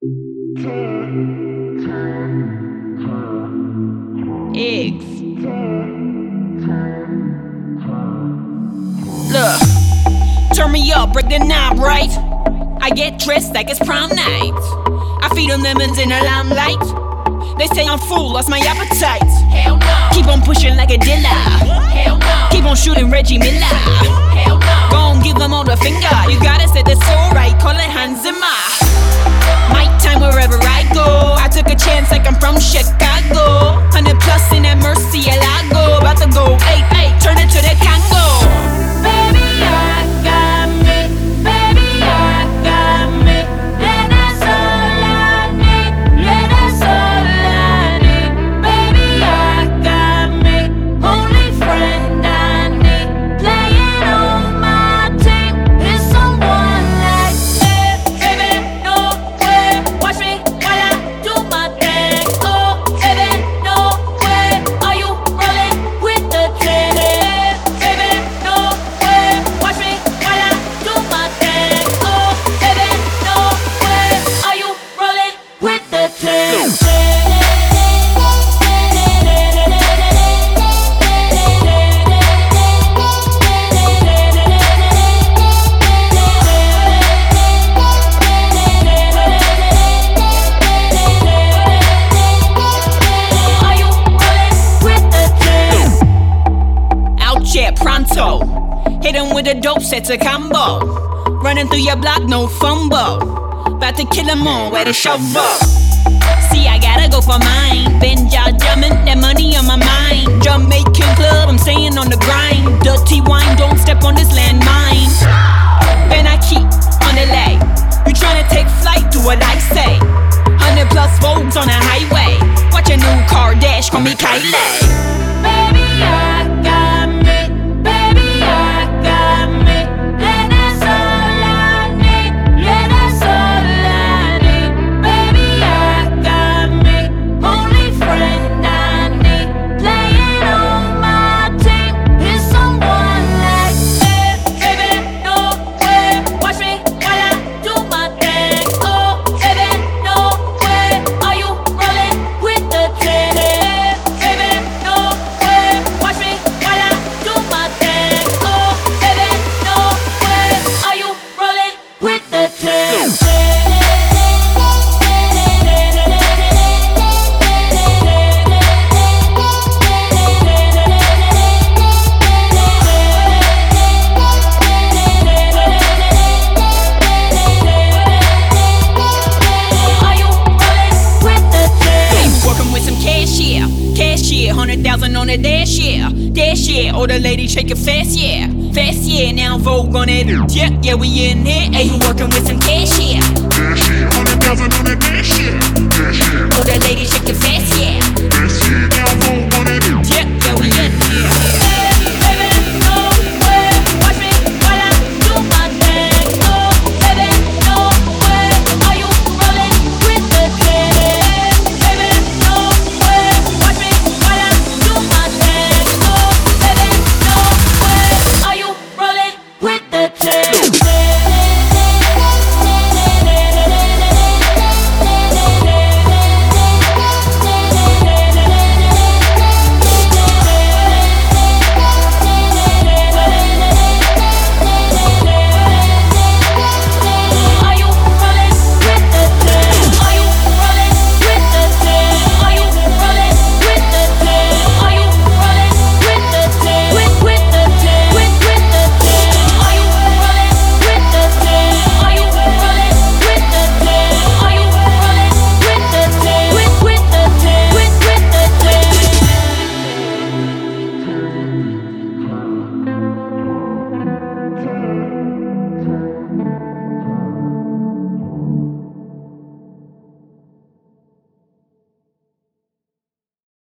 Eggs. Look, turn me up, break the knob, right? I get dressed like it's prom night. I feed them lemons in the limelight. They say I'm full, lost my appetite. Hell no. Keep on pushing like a dealer. Hell no. Keep on shooting Reggie Miller. Hell no. Gon' give them all the finger. You gotta say that's alright, call it Hans Zimmer. My time wherever I go. I took a chance like I'm from Chicago. 100 plus in that Murcielago. About to go 8-8, turn it to the Congo. Baby, I got me. Baby, I got me. Yeah, that's all I need. Yeah, that's all I need. Baby, I got me. Only friend I need. Playing on my team is someone like me. Baby, no way. Watch me while I do my thing. Oh, baby, no way. Are you rolling with the trend? Baby, no way. Watch me while I do my thing. Oh, baby, no way. Are you rolling with the trend? Are you rolling with the trend? Out here pronto. Hit 'em with a dope, set a combo. Running through your block, no fumble. About to kill 'em all, where the shovel. See, I gotta go for mine. Been y'all jumping, that money on my mind. Jamaican club, I'm staying on the grind. Dirty wine, don't step on this landmine. Then I keep on the leg. You tryna take flight, do what I say. 100 plus volts on the highway. Watch a new car dash, call me Kylie. Baby, I got me. Baby, I got me. Yeah, that's all I need. Yeah, that's all I need. Baby, I got me. Only friend I need. Playing on my team is someone like me. Baby, no way. Watch me while I do my thing. Oh, baby, no way. Are you rolling with the trend? Baby, no way. Watch me while I do my thing. Oh, baby, no way. Are you rolling with the trend? Are you rolling with the trend? Working with some cashier, cashier, 100,000 on the dash, yeah, dash, yeah. All the ladies shake it fast, yeah, fast, yeah. Now Vogue on it, yeah, yeah, we in here. Hey, you working with some cashier,